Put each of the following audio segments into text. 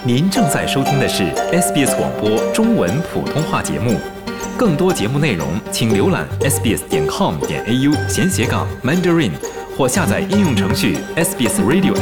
您正在收听的是 SBS 广播中文普通话节目。更多节目内容，请浏览 sbs.com.au/Mandarin 或下载应用程序 SBS Radio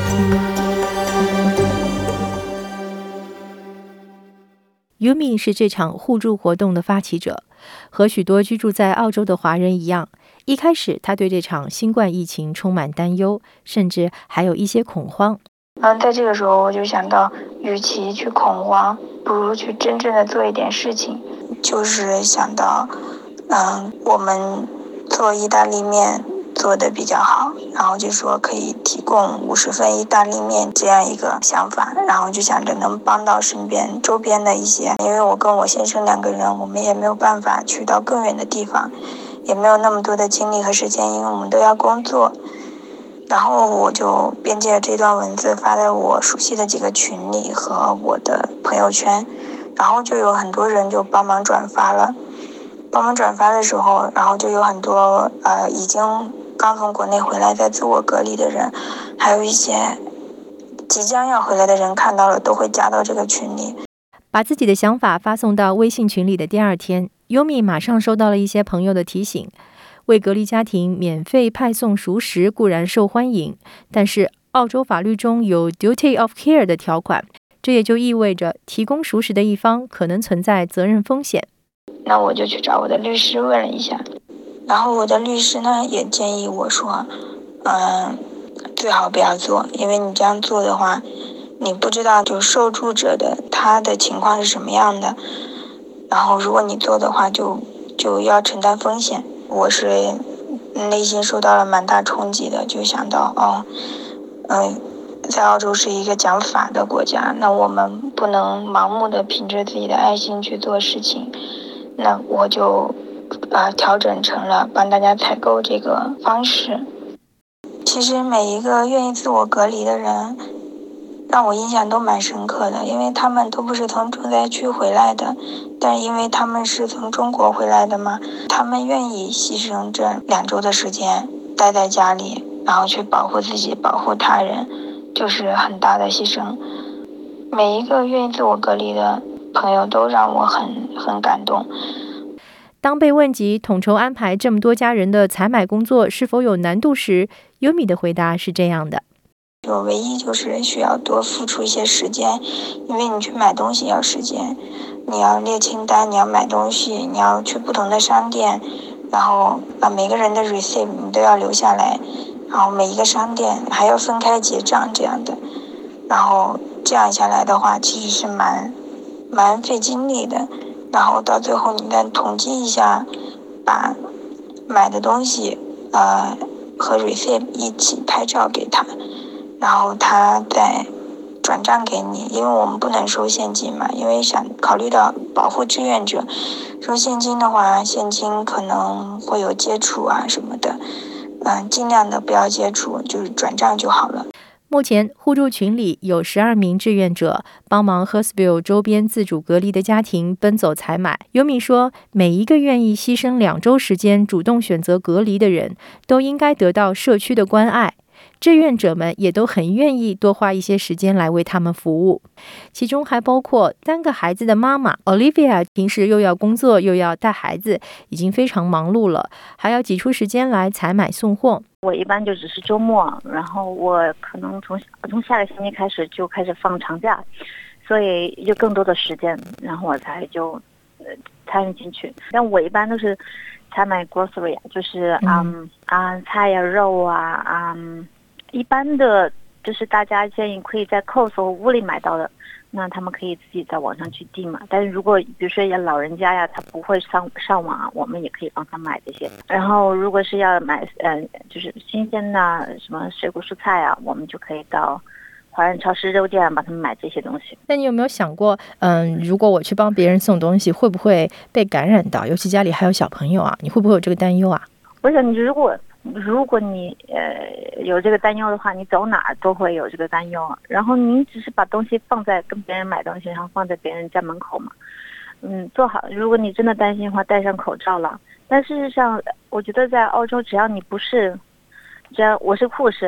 App。Yumi 是这场互助活动的发起者，和许多居住在澳洲的华人一样，一开始他对这场新冠疫情充满担忧，甚至还有一些恐慌。 在这个时候我就想到，与其去恐慌，不如去真正的做一点事情。就是想到我们做意大利面做得比较好，然后就说可以提供50份意大利面这样一个想法，然后就想着能帮到身边周边的一些，因为我跟我先生2个人，我们也没有办法去到更远的地方，也没有那么多的精力和时间，因为我们都要工作。然后我就编辑了这段文字发在我熟悉的几个群里和我的朋友圈，然后就有很多人就帮忙转发了。帮忙转发的时候，然后就有很多已经刚从国内回来在自我隔离的人，还有一些即将要回来的人看到了都会加到这个群里。 把自己的想法发送到微信群里的第二天， Yumi 马上收到了一些朋友的提醒。为隔离家庭免费派送熟食固然受欢迎，但是澳洲法律中有 duty of care 的条款，这也就意味着提供熟食的一方可能存在责任风险。 那我就去找我的律师问了一下，然后我的律师呢也建议我说最好不要做，因为你这样做的话，你不知道就受助者的他的情况是什么样的，然后如果你做的话就要承担风险。我是内心受到了蛮大冲击的，就想到在澳洲是一个讲法的国家，那我们不能盲目的凭着自己的爱心去做事情，那我就调整成了帮大家采购这个方式。其实每一个愿意自我隔离的人让我印象都蛮深刻的，因为他们都不是从重灾区回来的，但因为他们是从中国回来的嘛，他们愿意牺牲这2周的时间待在家里，然后去保护自己保护他人，就是很大的牺牲。每一个愿意自我隔离的朋友都让我很感动。 当被问及统筹安排这么多家人的采买工作是否有难度时， Yumi 的回答是这样的： 唯一就是需要多付出一些时间，因为你去买东西要时间，你要列清单，你要买东西，你要去不同的商店，然后把每个人的 receipt 你都要留下来，然后每一个商店还要分开结账这样的，然后这样下来的话其实是蛮费精力的，然后到最后你再统计一下，把买的东西和 receipt 一起拍照给他，然后他再转账给你，因为我们不能收现金嘛，因为想考虑到保护志愿者，收现金的话，现金可能会有接触啊什么的，尽量的不要接触，就是转账就好了。 目前互助群里有12名志愿者帮忙 Hurstville 周边自主隔离的家庭奔走采买。Yumi 说，每一个愿意牺牲2周时间主动选择隔离的人都应该得到社区的关爱，志愿者们也都很愿意多花一些时间来为他们服务，其中还包括3个孩子的妈妈 Olivia， 平时又要工作又要带孩子，已经非常忙碌了，还要挤出时间来采买送货。 我一般就只是周末，然后我可能从下个星期开始就开始放长假，所以就更多的时间，然后我才就参与进去。但我一般都是采买 grocery， 就是菜呀、肉啊，一般的就是大家建议可以在 Coles 和屋里买到的，那他们可以自己在网上去订嘛。但是如果比如说老人家呀，他不会上网，我们也可以帮他买这些。然后如果是要买就是新鲜的什么水果蔬菜啊，我们就可以到华人超市、肉店帮他们买这些东西。 那你有没有想过如果我去帮别人送东西，会不会被感染到？尤其家里还有小朋友啊，你会不会有这个担忧啊？ 不是，你如果你有这个担忧的话，你走哪儿都会有这个担忧。然后你只是把东西放在跟别人买东西，然后放在别人家门口嘛。做好。如果你真的担心的话，戴上口罩了。但事实上，我觉得在澳洲，只要我是护士，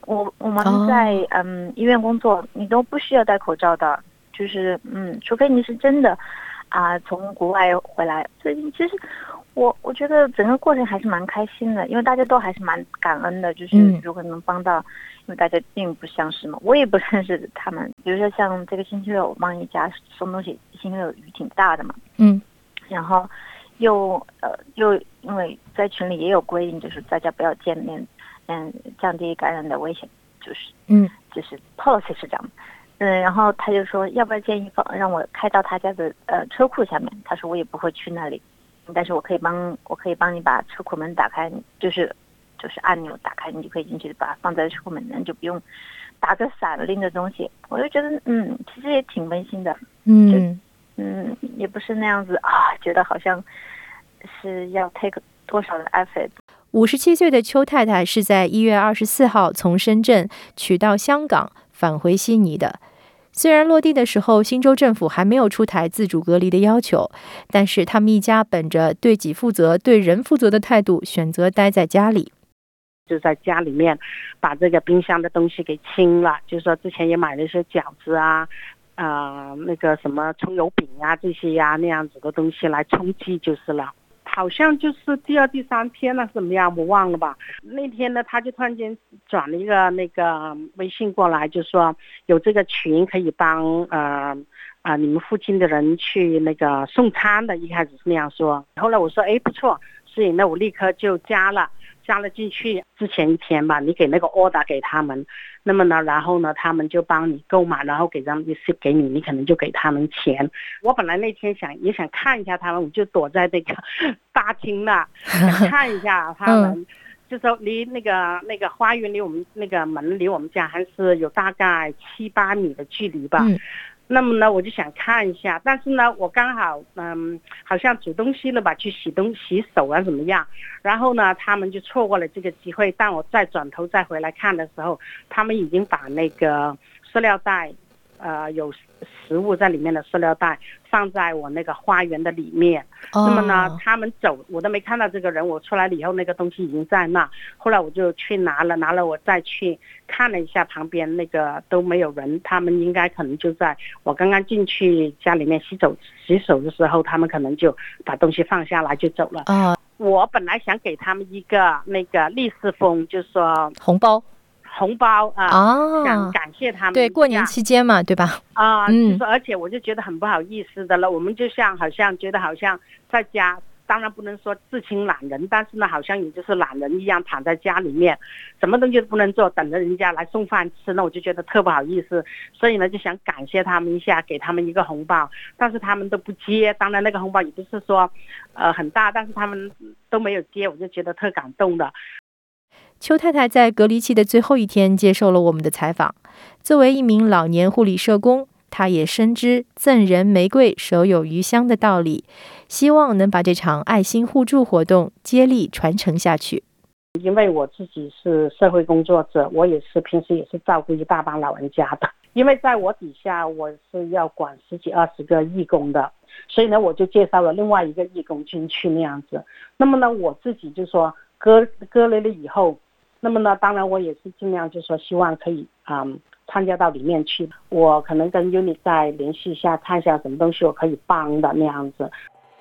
我们在医院工作，你都不需要戴口罩的，就是除非你是真的从国外回来。所以其实我觉得整个过程还是蛮开心的，因为大家都还是蛮感恩的，就是如果能帮到，因为大家并不相识嘛，我也不认识他们。比如说像这个星期六我帮一家送东西，星期六雨挺大的嘛，然后又因为在群里也有规定，就是大家不要见面，降低感染的危险，就是 policy 是这样的。然后他就说要不要建议让我开到他家的车库下面，他说我也不会去那里，但是我可以帮你把车库门打开，就是按钮打开，你就可以进去，把它放在车库门，你就不用打个伞拎着东西。我就觉得其实也挺温馨的，也不是那样子觉得好像是要 take 多少的 effort。 57岁的邱太太是在1月24号从深圳取到香港返回悉尼的。虽然落地的时候新州政府还没有出台自主隔离的要求，但是他们一家本着对己负责对人负责的态度，选择待在家里。 就在家里面把这个冰箱的东西给清了，就是说之前也买了一些饺子那个什么葱油饼这些那样子的东西来充饥就是了。好像就是第2、第3天了，怎么样我忘了吧。那天呢，他就突然间转了一个那个微信过来，就说有这个群可以帮你们附近的人去那个送餐的，一开始是那样说。后来我说不错，所以呢我立刻就加了进去。之前1天吧，你给那个 order 给他们，那么呢然后呢他们就帮你购买，然后给他们 receipt 给你，你可能就给他们钱。我本来那天也想看一下他们，我就躲在那个大厅那想看一下他们就说离那个花园离我们那个门离我们家还是有大概7、8米的距离吧。那么呢我就想看一下，但是呢我刚好好像煮东西了吧，去洗手怎么样，然后呢他们就错过了这个机会。当我再转头再回来看的时候，他们已经把那个塑料袋有食物在里面的塑料袋放在我那个花园的里面。那么呢他们走我都没看到这个人，我出来了以后那个东西已经在那。后来我就去拿了我再去看了一下旁边那个都没有人，他们应该可能就在我刚刚进去家里面洗手的时候，他们可能就把东西放下来就走了。我本来想给他们一个那个立式风，就是说红包想感谢他们。 对，过年期间嘛，对吧？ 就是而且我就觉得很不好意思的了。我们就好像觉得好像在家，当然不能说自称懒人，但是呢好像也就是懒人一样躺在家里面，什么东西都不能做，等着人家来送饭吃，那我就觉得特不好意思。所以呢就想感谢他们一下，给他们一个红包，但是他们都不接。当然那个红包也不是说很大，但是他们都没有接，我就觉得特感动的。 邱太太在隔离期的最后1天接受了我们的采访。作为一名老年护理社工，她也深知赠人玫瑰手有余香的道理，希望能把这场爱心互助活动接力传承下去。 因为我自己是社会工作者，我也是平时也是照顾一大帮老人家的，因为在我底下我是要管10几20个义工的，所以呢我就介绍了另外一个义工进去那样子。那么呢我自己就说隔离了以后，那么呢当然我也是尽量就说希望可以参加到里面去。我可能跟 Uni 再联系一下，看一下什么东西我可以帮的那样子。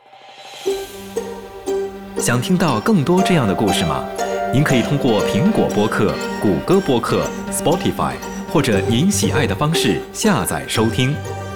想听到更多这样的故事吗？您可以通过苹果播客、谷歌播客、Spotify 或者您喜爱的方式下载收听。